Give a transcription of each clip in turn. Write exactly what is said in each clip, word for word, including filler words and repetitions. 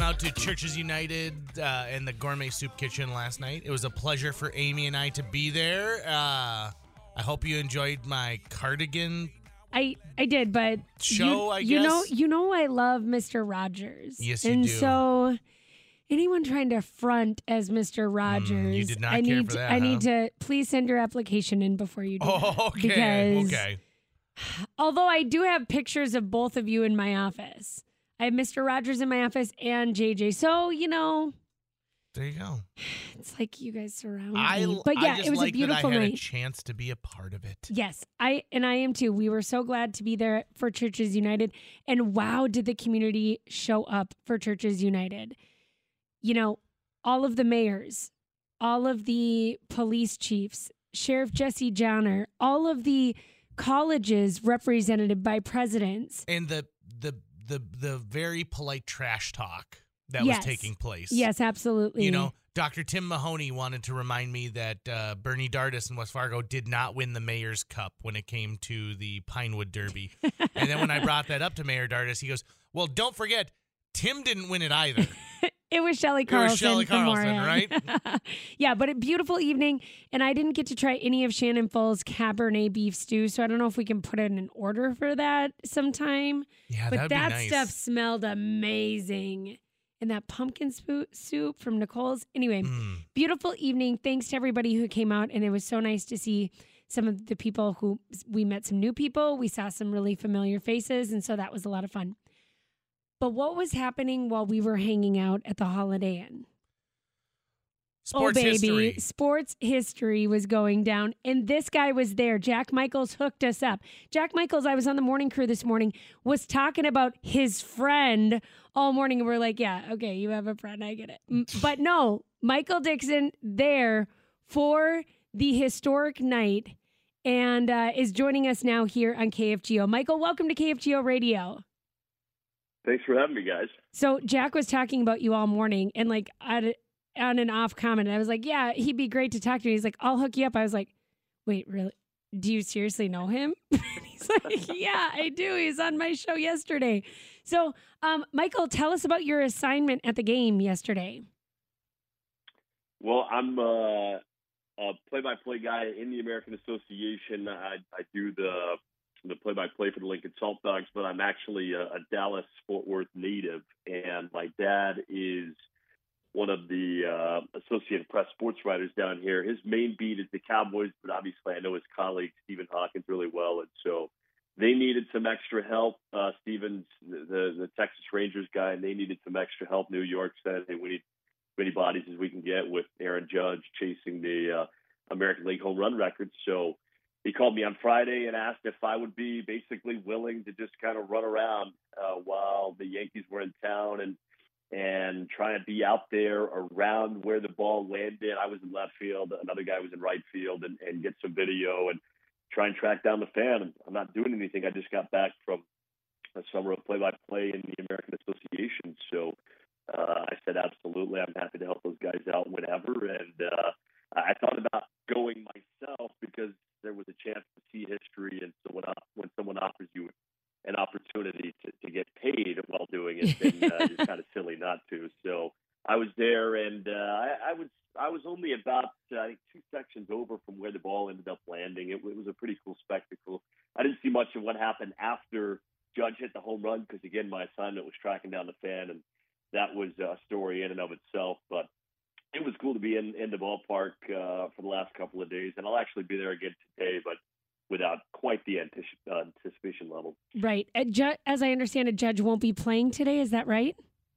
out to Churches United uh, and the Gourmet Soup Kitchen last night. It was a pleasure for Amy and I to be there. Uh, I hope you enjoyed my cardigan I I did, but show, you, I you guess. know, you know, I love Mister Rogers. Yes, you and do. so anyone trying to front as Mister Rogers, Mm, you did not I care need for to, that, I huh? need to please send your application in before you do Oh, that. okay, Because okay. although I do have pictures of both of you in my office, I have Mister Rogers in my office and J J. So you know. There you go. It's like you guys surround I, me. But yeah, I just it was like a beautiful that I had night. a chance to be a part of it. Yes, I and I am too. We were so glad to be there for Churches United. And wow, did the community show up for Churches United. You know, all of the mayors, all of the police chiefs, Sheriff Jesse Johnner, all of the colleges represented by presidents. And the the the the very polite trash talk that Yes. was taking place. Yes, absolutely. You know, Doctor Tim Mahoney wanted to remind me that uh, Bernie Dardis in West Fargo did not win the Mayor's Cup when it came to the Pinewood Derby. And then when I brought that up to Mayor Dardis, he goes, well, don't forget, Tim didn't win it either. It was Shelley It was Carlson. Shelley from Carlson, Moorhead. right? Yeah, but a beautiful evening. And I didn't get to try any of Shannon Full's Cabernet beef stew, so I don't know if we can put in an order for that sometime. Yeah, but that'd be that nice. stuff smelled amazing. And that pumpkin spo- soup from Nicole's. Anyway, Mm. beautiful evening. Thanks to everybody who came out. And it was so nice to see some of the people who we met some new people. We saw some really familiar faces. And so that was a lot of fun. But what was happening while we were hanging out at the Holiday Inn? Sports oh, baby. history. Sports history was going down. And this guy was there. Jack Michaels hooked us up. Jack Michaels, I was on the morning crew this morning, was talking about his friend all morning. And we're like, yeah, okay, you have a friend. I get it. M- But no, Michael Dixon there for the historic night and uh, is joining us now here on K F G O. Michael, welcome to K F G O Radio. Thanks for having me, guys. So Jack was talking about you all morning and like on, on an off comment. I was like, yeah, he'd be great to talk to. He's like, I'll hook you up. I was like, wait, really? Do you seriously know him? He's like, yeah, I do. He's on my show yesterday. So, um, Michael, tell us about your assignment at the game yesterday. Well, I'm uh, a play-by-play guy in the American Association. I, I do the the play-by-play for the Lincoln Salt Dogs, but I'm actually a, a Dallas-Fort Worth native, and my dad is one of the uh, Associated Press sports writers down here. His main beat is the Cowboys, but obviously I know his colleague Stephen Hawkins really well, and so they needed some extra help. Uh, Stephen's the, the Texas Rangers guy, and they needed some extra help. New York said, hey, we need as many bodies as we can get with Aaron Judge chasing the uh, American League home run record. So he called me on Friday and asked if I would be basically willing to just kind of run around uh, while the Yankees were in town and and try and be out there around where the ball landed. I was in left field. Another guy was in right field and, and get some video and try and track down the fan. I'm not doing anything. I just got back from a summer of play-by-play in the American Association. So uh, I said, absolutely, I'm happy to help those guys out whenever. And uh, I thought about going myself because there was a chance to see history. And so when, when someone offers you an opportunity to, to get paid while doing it, then uh, it's kind of silly not to. So I was there, and uh, I, I was I was only about uh, I think two sections over from where the ball ended up landing. It, it was a pretty cool spectacle. I didn't see much of what happened after Judge hit the home run because, again, my assignment was tracking down the fan, and that was a story in and of itself. But it was cool to be in, in the ballpark uh, for the last couple of days, and I'll actually be there again today, but without quite the antici- uh, anticipation level. Right. Ju- As I understand it, Judge won't be playing today. Is that right?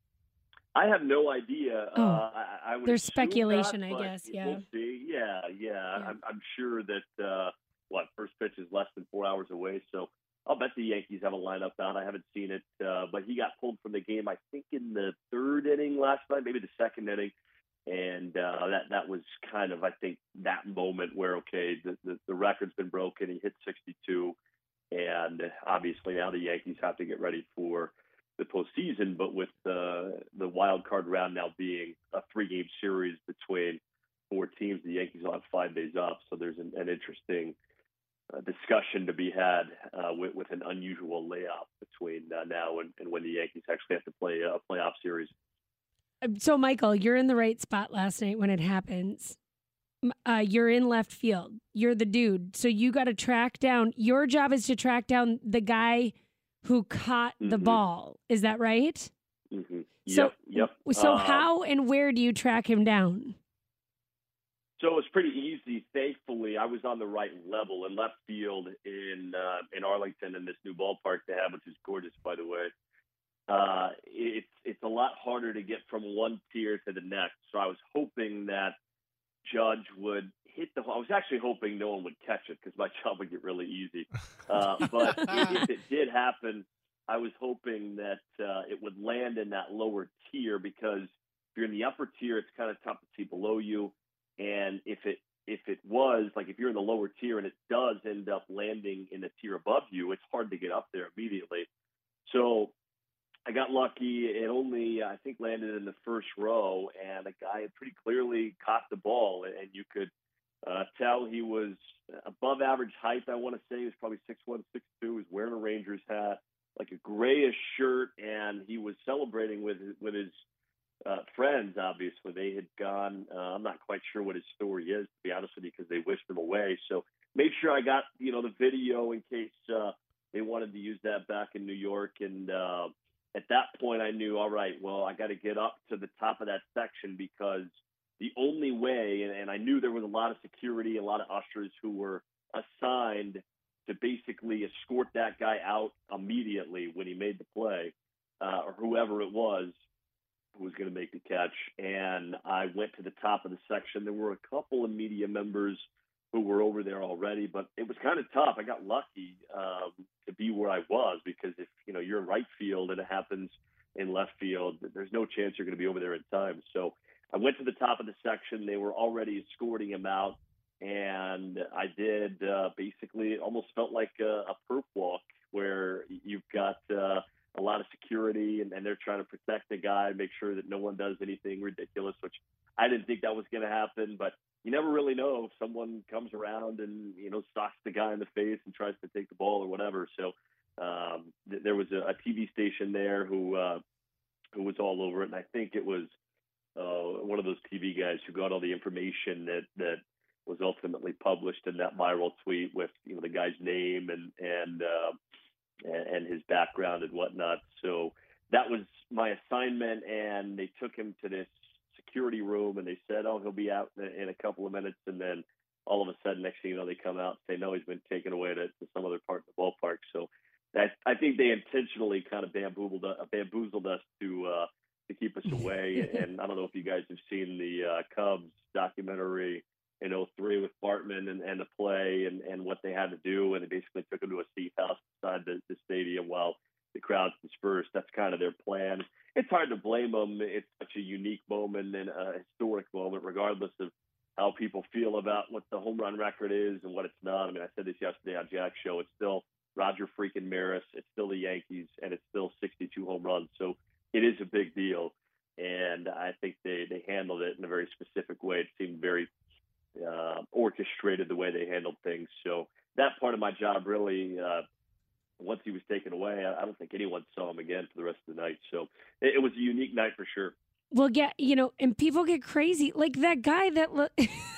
I have no idea. Oh, uh, I, I would there's assume speculation, not, I but guess. Yeah. We'll see. Yeah, yeah. Yeah. I'm, I'm sure that, uh, what, first pitch is less than four hours away, so I'll bet the Yankees have a lineup out. I haven't seen it, uh, but he got pulled from the game, I think, in the third inning last night, maybe the second inning. And uh, that that was kind of, I think, that moment where, okay, the, the, the record's been broken. He hit sixty-two, and obviously now the Yankees have to get ready for the postseason. But with the the wild card round now being a three-game series between four teams, the Yankees will have five days off. So there's an, an interesting uh, discussion to be had uh, with, with an unusual layoff between uh, now and, and when the Yankees actually have to play a playoff series. So, Michael, you're in the right spot last night when it happens. M- Uh, you're in left field. You're the dude. So you got to track down. Your job is to track down the guy who caught the Mhm. ball. Is that right? hmm So, Yep, yep. so Um, how and where do you track him down? So it was pretty easy. Thankfully, I was on the right level in left field in uh, in Arlington in this new ballpark they have, which is gorgeous, by the way. Uh, it's it's a lot harder to get from one tier to the next. So I was hoping that Judge would hit the. I was actually hoping no one would catch it because my job would get really easy. Uh, but if it did happen, I was hoping that uh, it would land in that lower tier because if you're in the upper tier, it's kind of tough to see below you. And if it if it was like if you're in the lower tier and it does end up landing in the tier above you, it's hard to get up there immediately. So I got lucky. It only, I think, landed in the first row, and the guy had pretty clearly caught the ball, and you could uh, tell he was above average height. I want to say he was probably six one, six two. He was wearing a Rangers hat, like a grayish shirt, and he was celebrating with with his uh, friends. Obviously, they had gone. Uh, I'm not quite sure what his story is, to be honest with you, because they wished him away. So made sure I got you know the video in case uh, they wanted to use that back in New York, and. Uh, At that point, I knew, all right, well, I got to get up to the top of that section because the only way, and, and I knew there was a lot of security, a lot of ushers who were assigned to basically escort that guy out immediately when he made the play, uh, or whoever it was who was going to make the catch. And I went to the top of the section. There were a couple of media members who were over there already, but it was kind of tough. I got lucky um, to be where I was because if you know you're in right field and it happens in left field, there's no chance you're going to be over there in time. So I went to the top of the section. They were already escorting him out, and I did uh, basically it almost felt like a, a perp walk where you've got uh, a lot of security and, and they're trying to protect the guy, make sure that no one does anything ridiculous, which I didn't think that was going to happen, but you never really know if someone comes around and, you know, socks the guy in the face and tries to take the ball or whatever. So um, th- there was a, a T V station there who uh, who was all over it. And I think it was uh, one of those T V guys who got all the information that, that was ultimately published in that viral tweet with, you know, the guy's name and, and, uh, and his background and whatnot. So that was my assignment. And they took him to this security room and they said, oh, he'll be out in a couple of minutes. And then all of a sudden, next thing you know, they come out and say, no, he's been taken away to, to some other part of the ballpark. So that, I think they intentionally kind of bamboozled, uh, bamboozled us to, uh, to keep us away. And I don't know if you guys have seen the uh, Cubs documentary in oh three with Bartman and, and the play and, and what they had to do. And they basically took him to a safe house beside the, the stadium while the crowds dispersed. That's kind of their plan. It's hard to blame them. It's such a unique moment and a historic moment, regardless of how people feel about what the home run record is and what it's not. I mean, I said this yesterday on Jack's show. It's still Roger freaking Maris. It's still the Yankees, and it's still sixty-two home runs. So it is a big deal. And I think they, they handled it in a very specific way. It seemed very uh, orchestrated the way they handled things. So that part of my job really uh, – once he was taken away, I don't think anyone saw him again for the rest of the night. So it, it was a unique night for sure. Well, yeah, you know, and people get crazy. Like that guy that, lo-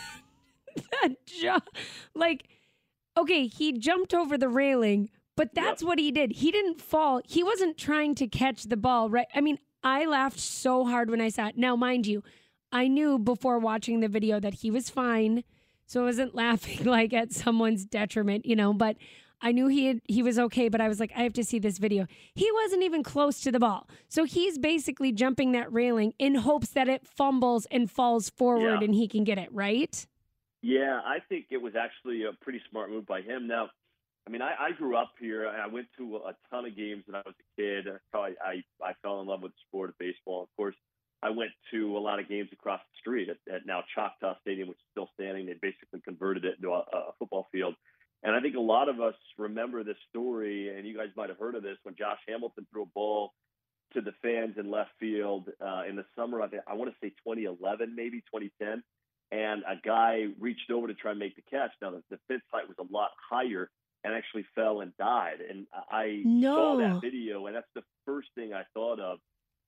that jump, like, okay, he jumped over the railing, but that's Yep. what he did. He didn't fall. He wasn't trying to catch the ball, right? I mean, I laughed so hard when I saw it. Now, mind you, I knew before watching the video that he was fine, so I wasn't laughing like at someone's detriment, you know, but I knew he had, he was okay, but I was like, I have to see this video. He wasn't even close to the ball. So he's basically jumping that railing in hopes that it fumbles and falls forward Yeah. and he can get it, right? Yeah, I think it was actually a pretty smart move by him. Now, I mean, I, I grew up here. I went to a ton of games when I was a kid. I, I, I fell in love with the sport of baseball. Of course, I went to a lot of games across the street at, at now Choctaw Stadium, which is still standing. They basically converted it into a, a football field. And I think a lot of us remember this story, and you guys might have heard of this, when Josh Hamilton threw a ball to the fans in left field uh, in the summer of, I want to say twenty eleven, maybe twenty ten, and a guy reached over to try and make the catch. Now, the, the fence height was a lot higher and actually fell and died. And I No. saw that video, and that's the first thing I thought of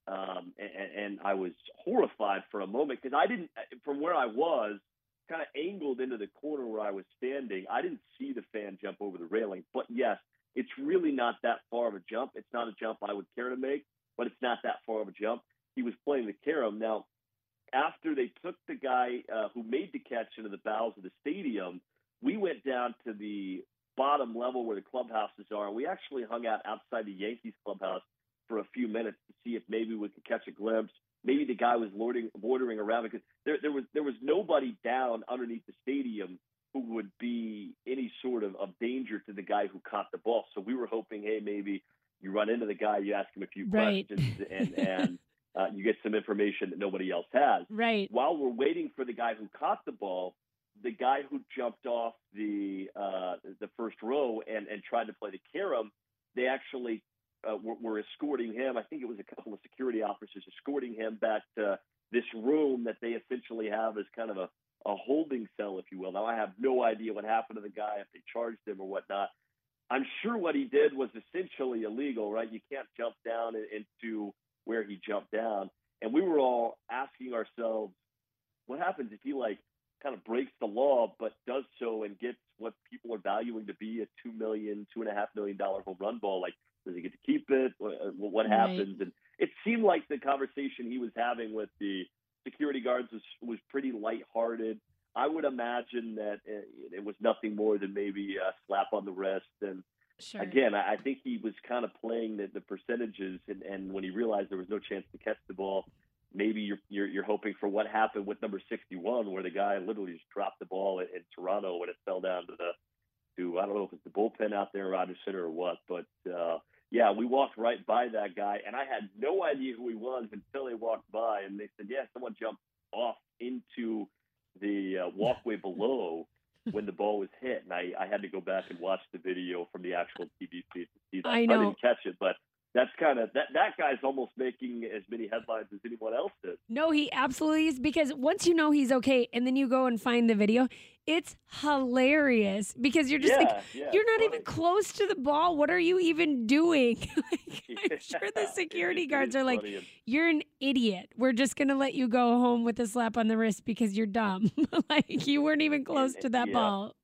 Um, and, and I was horrified for a moment because I didn't, from where I was, kind of angled into the corner where I was standing, I didn't see the fan jump over the railing. But yes, it's really not that far of a jump. It's not a jump I would care to make, but it's not that far of a jump. He was playing the carom. Now, after they took the guy uh, who made the catch into the bowels of the stadium, we went down to the bottom level where the clubhouses are. We actually hung out outside the Yankees clubhouse for a few minutes to see if maybe we could catch a glimpse. Maybe the guy was loitering, loitering around because there, there was there was nobody down underneath the stadium who would be any sort of, of danger to the guy who caught the ball. So we were hoping, hey, maybe you run into the guy, you ask him a few right. questions, and and uh, you get some information that nobody else has. Right. While we're waiting for the guy who caught the ball, the guy who jumped off the uh, the first row and, and tried to play the carom, they actually uh, were, were escorting him. I think it was a couple of security officers escorting him back to this room that they essentially have as kind of a, a holding cell, if you will. Now, I have no idea what happened to the guy, if they charged him or whatnot. I'm sure what he did was essentially illegal, right? You can't jump down into where he jumped down. And we were all asking ourselves, what happens if he, like, kind of breaks the law, but does so and gets what people are valuing to be a two million, two and a half million dollar home run ball? Like, does he get to keep it? What, what happens? Right. And it seemed like the conversation he was having with the security guards was, was pretty lighthearted. I would imagine that it, it was nothing more than maybe a slap on the wrist. And sure. again, I, I think he was kind of playing the, the percentages. And, and when he realized there was no chance to catch the ball, maybe you're, you're you're hoping for what happened with number sixty-one, where the guy literally just dropped the ball in, in Toronto when it fell down to the to I don't know if it's the bullpen out there, Rogers Center, or what. But uh, yeah, we walked right by that guy, and I had no idea who he was until they walked by, and they said, "Yeah, someone jumped off into the uh, walkway below when the ball was hit." And I, I had to go back and watch the video from the actual T V feed to see that. I know. I didn't catch it, but. That's kind of that. That guy's almost making as many headlines as anyone else did. No, he absolutely is, because once you know he's okay, and then you go and find the video, it's hilarious because you're just yeah, like, yeah, you're not funny. even close to the ball. What are you even doing? like, yeah, I'm sure the security it, guards it are like, and... you're an idiot. We're just gonna let you go home with a slap on the wrist because you're dumb. like you weren't even close and, to that yeah. ball.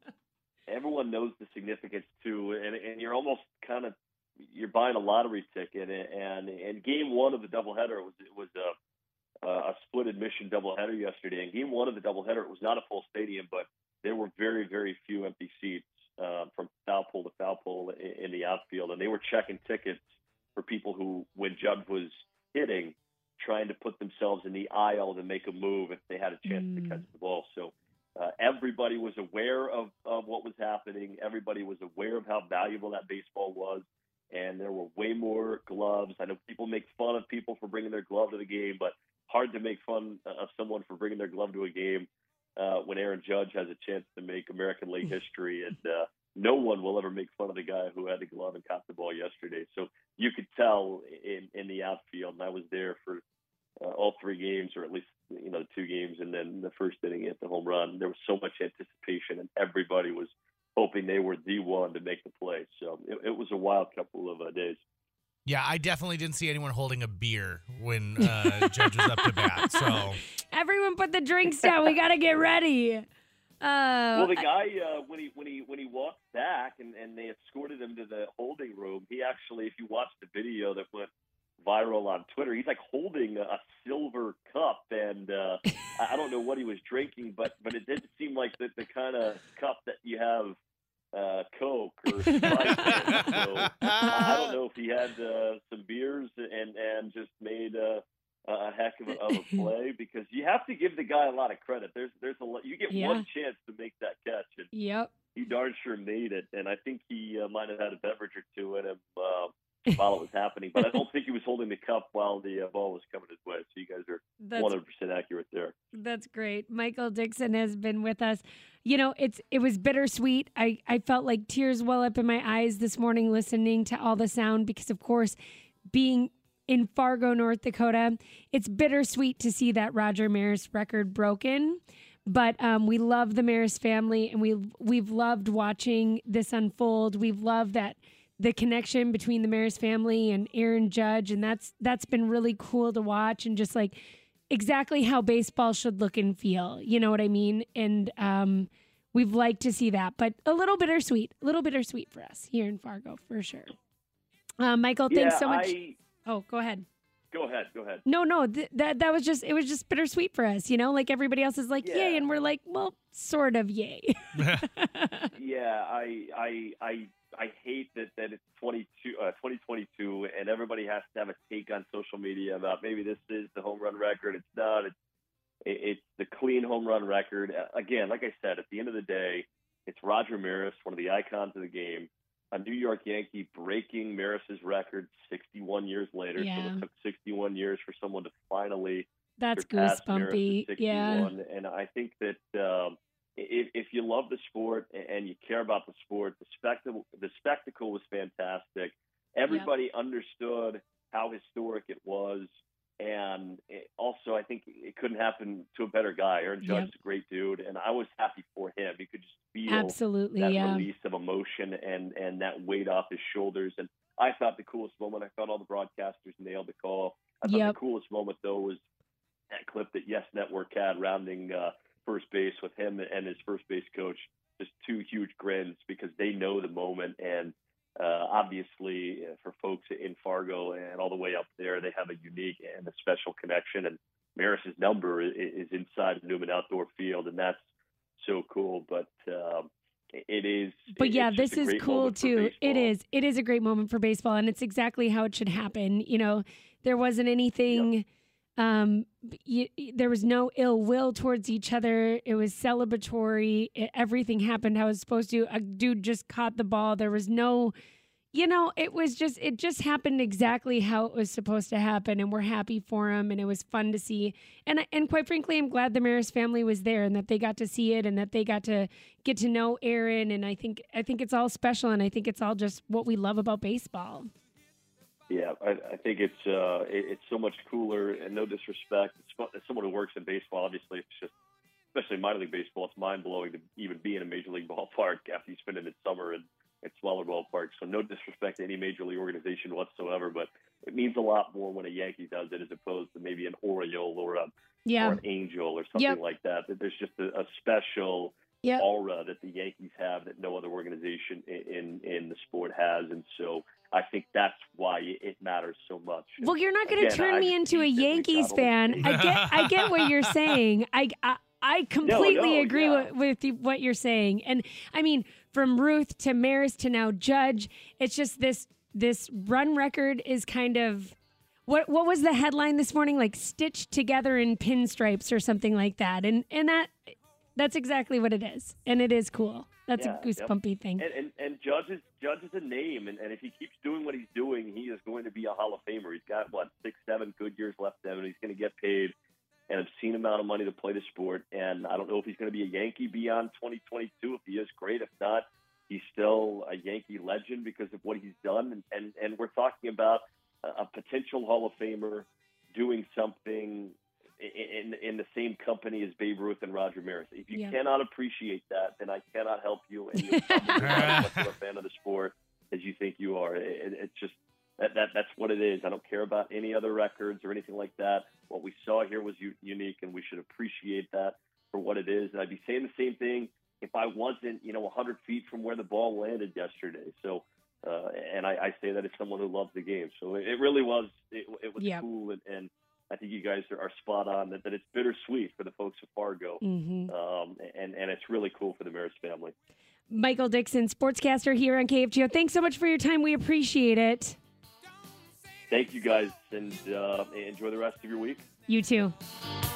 Everyone knows the significance too, and and you're almost kind of. You're buying a lottery ticket, and and game one of the doubleheader was it was a a split admission doubleheader yesterday. And game one of the doubleheader, it was not a full stadium, but there were very very few empty seats uh, from foul pole to foul pole in, in the outfield, and they were checking tickets for people who, when Judge was hitting, trying to put themselves in the aisle to make a move if they had a chance mm. to catch the ball. So. Uh, everybody was aware of, of what was happening. Everybody was aware of how valuable that baseball was. And there were way more gloves. I know people make fun of people for bringing their glove to the game, but hard to make fun of someone for bringing their glove to a game uh, when Aaron Judge has a chance to make American League history. And uh, no one will ever make fun of the guy who had the glove and caught the ball yesterday. So you could tell in, in the outfield, and I was there for uh, all three games, or at least you know the two games, and then the first inning hit the home run. There was so much anticipation, and everybody was hoping they were the one to make the play. So it, it was a wild couple of uh, days. Yeah, I definitely didn't see anyone holding a beer when uh, Judge was up to bat. So everyone put the drinks down. We got to get ready. Uh, well, the guy uh, when he when he when he walked back and, and they escorted him to the holding room, he actually, if you watch the video that went viral on Twitter, he's like holding a, a silver cup, and uh, I don't know what he was drinking, but but it did seem like the, the kind of cup that you have uh, Coke or Sprite in. So I don't know if he had uh, some beers and and just made a, a heck of a, of a play, because you have to give the guy a lot of credit. There's there's a lot, you get yeah. one chance to make that catch, and yep. he darn sure made it. And I think he uh, might have had a beverage or two in him uh, while it was happening, but I don't think he was holding the cup while the uh, ball was coming his way. So you guys are that's, one hundred percent accurate there. That's great. Michael Dixon has been with us. You know, it's it was bittersweet. I, I felt like tears well up in my eyes this morning listening to all the sound, because, of course, being in Fargo, North Dakota, it's bittersweet to see that Roger Maris record broken. But um, we love the Maris family, and we we've loved watching this unfold. We've loved that the connection between the Maris family and Aaron Judge, and that's that's been really cool to watch, and just like exactly how baseball should look and feel. You know what I mean? And um, we've liked to see that, but a little bittersweet, a little bittersweet for us here in Fargo for sure. Uh, Michael, yeah, thanks so much. I, oh, go ahead. Go ahead. Go ahead. No, no, th- that that was just it was just bittersweet for us, you know. Like everybody else is like Yeah. yay, and we're like, well, sort of yay. Yeah, I I I I hate that that it's twenty-two, uh, twenty twenty-two, and everybody has to have a take on social media about maybe this is the home run record. It's not. It's it's the clean home run record. Again, like I said, at the end of the day, it's Roger Maris, one of the icons of the game, a New York Yankee breaking Maris's record sixty-one years later. Yeah. So it took sixty-one years for someone to finally That's surpass goosebumpy. Maris at Yeah. sixty-one. And I think that um, if, if you love the sport and you care about the sport, the spectacle, the spectacle was fantastic. Everybody understood how historic it was. And it also, I think it couldn't happen to a better guy. Aaron Judge Yep. is a great dude, and I was happy for him. You could just feel Absolutely, that yeah. release of emotion and, and that weight off his shoulders. And I thought the coolest moment, I thought all the broadcasters nailed the call. I thought Yep. the coolest moment, though, was that clip that Yes Network had rounding uh, first base with him and his first base coach. Just two huge grins because they know the moment. And uh, obviously, uh, for folks in Fargo and all the way up there, they have a unique and a special connection. And Maris's number is, is inside the Newman Outdoor Field, and that's so cool. But um, it is. But yeah, it's this just a is great cool moment for too. It baseball. is. It is a great moment for baseball, and it's exactly how it should happen. You know, there wasn't anything. Um, y- y- there was no ill will towards each other. It was celebratory. It, everything happened how it was supposed to. A dude just caught the ball. There was no, you know, it was just, it just happened exactly how it was supposed to happen. And we're happy for him. And it was fun to see. And, and quite frankly, I'm glad the Maris family was there and that they got to see it and that they got to get to know Aaron. And I think, I think it's all special. And I think it's all just what we love about baseball. Yeah, I, I think it's uh, it, it's so much cooler, and no disrespect. It's, as someone who works in baseball, obviously, it's just, especially minor league baseball, it's mind-blowing to even be in a major league ballpark after you spend its summer in, in smaller ballparks. So no disrespect to any major league organization whatsoever, but it means a lot more when a Yankee does it as opposed to maybe an Oriole or, a, Yeah. or an Angel or something Yep. like that. That there's just a, a special Yep. aura that the Yankees have that no other organization in, in, in the sport has, and so I think that's why it matters so much. Well, you're not going to Again, turn I me into a think that we Yankees got fan. all- I get, I get what you're saying. I, I, I completely no, agree yeah. with, with you, what you're saying. And I mean, from Ruth to Maris to now Judge, it's just this, this run record is kind of, what, what was the headline this morning? Like stitched together in pinstripes or something like that. And, and that, that's exactly what it is. And it is cool. That's Yeah, a yep. goosebumpy thing. And, and, and Judge is Judge is a name, and, and if he keeps doing what he's doing, he is going to be a Hall of Famer. He's got what six, seven good years left in him, and he's going to get paid an obscene amount of money to play the sport. And I don't know if he's going to be a Yankee beyond twenty twenty-two. If he is, great. If not, he's still a Yankee legend because of what he's done. And and, and we're talking about a, a potential Hall of Famer doing something in in the same company as Babe Ruth and Roger Maris. If you Yeah. cannot appreciate that, then I cannot help you, and you're probably not as much of a fan of the sport as you think you are. It, it's just that, that that's what it is. I don't care about any other records or anything like that. What we saw here was u- unique, and we should appreciate that for what it is. And I'd be saying the same thing if I wasn't, you know, one hundred feet from where the ball landed yesterday. So, uh, and I, I say that as someone who loves the game. So it, it really was, it, it was Yeah. cool, and, and I think you guys are, are spot on that, that it's bittersweet for the folks of Fargo. Mm-hmm. Um, and, and it's really cool for the Maris family. Michael Dixon, sportscaster here on K F G O. Thanks so much for your time. We appreciate it. Thank you guys, and uh, enjoy the rest of your week. You too.